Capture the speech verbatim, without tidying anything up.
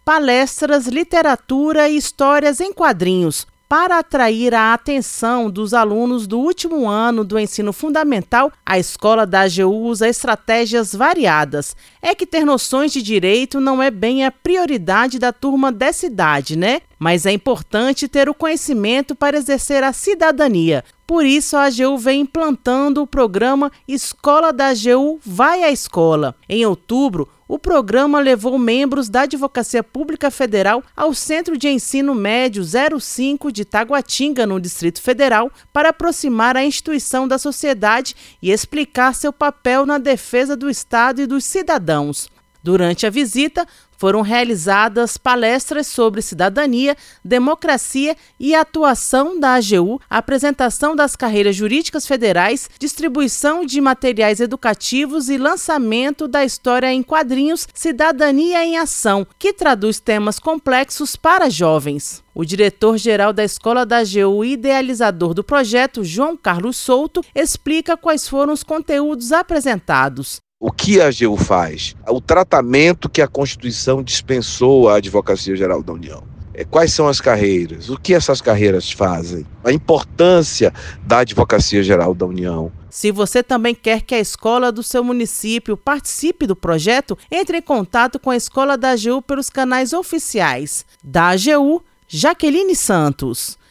palestras, literatura e histórias em quadrinhos, para atrair a atenção dos alunos do último ano do ensino fundamental. A escola da A G U usa estratégias variadas. É que ter noções de direito não é bem a prioridade da turma dessa idade, né? Mas é importante ter o conhecimento para exercer a cidadania. Por isso, a A G U vem implantando o programa Escola da A G U Vai à Escola. Em outubro, o programa levou membros da Advocacia Pública Federal ao Centro de Ensino Médio zero cinco de Taguatinga, no Distrito Federal, para aproximar a instituição da sociedade e explicar seu papel na defesa do Estado e dos cidadãos. Durante a visita, foram realizadas palestras sobre cidadania, democracia e atuação da A G U, apresentação das carreiras jurídicas federais, distribuição de materiais educativos e lançamento da história em quadrinhos Cidadania em Ação, que traduz temas complexos para jovens. O diretor-geral da Escola da A G U e idealizador do projeto, João Carlos Souto, explica quais foram os conteúdos apresentados. O que a A G U faz? O tratamento que a Constituição dispensou à Advocacia Geral da União. Quais são as carreiras? O que essas carreiras fazem? A importância da Advocacia Geral da União. Se você também quer que a escola do seu município participe do projeto, entre em contato com a Escola da A G U pelos canais oficiais. Da A G U, Jaqueline Santos.